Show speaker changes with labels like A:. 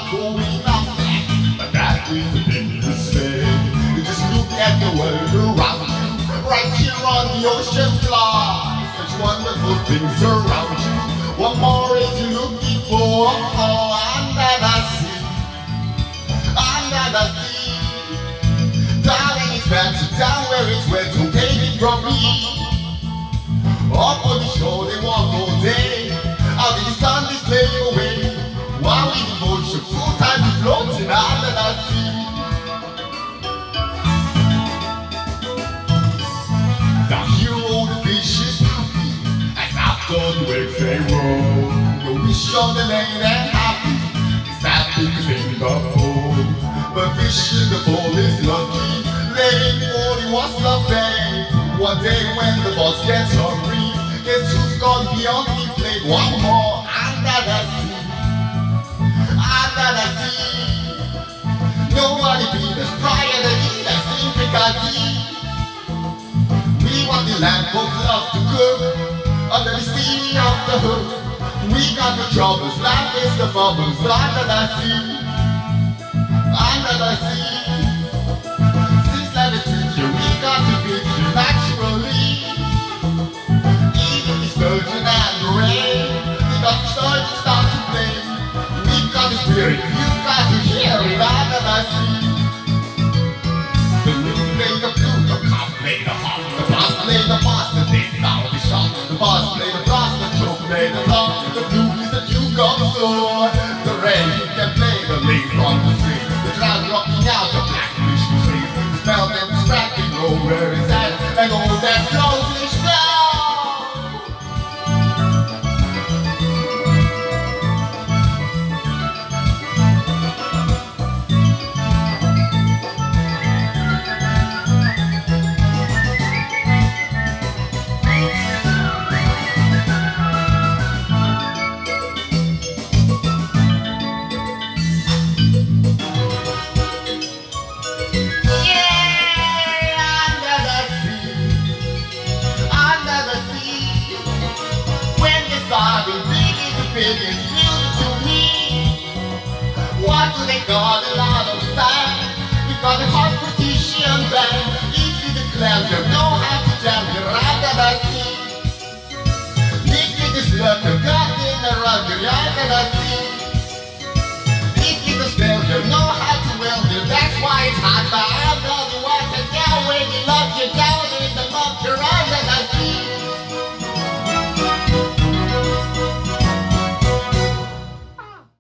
A: going up there. But that is a big mistake. You just look at the world around you. Right here on the ocean floor. Such wonderful things around you. What more is you looking for? Oh, under the sea. Under the sea. Darling, it's better down where it's wet. So take it from me. Up on the shore they walk all day. Out in the sun they play away. While we devote your full time to floating under the sea. The hero, the fish is happy as after the waves they roll. The wish on the lane and happy is happy cause in the pool. But fish in the pool is lucky. Laying 40 was lovely. One day when the boss gets hungry, guess who's gonna be on the plate? One more under the sea. Under the sea. Nobody beat us prior to eat us in Piccadilly. We want the land folks love to cook under the sea of the hook. We got the troubles, life is the bubbles under the sea. Under the sea. Since like the teacher, we got to be naturally. Even the sturgeon and the rain, we got the sturgeon start to play. We got the spirit, you got to hear it under the sea. The moon play the flute, the cop play the harp, the brass play the bass, the dance now the shot, the bass play the brass, the choke play the drum, the flute is the duke of the sword. The rain can play the lead from the street, the cloud rocking out the black fish you see. Smell them scratching, know where it's at, and all that goldfish flow. It's music to me. What do they call a lot of sand? We got a hot British band. Easy to clam, you know how to jam. You're under the sea. Liquid is lurking, got in the rug. You're under the sea.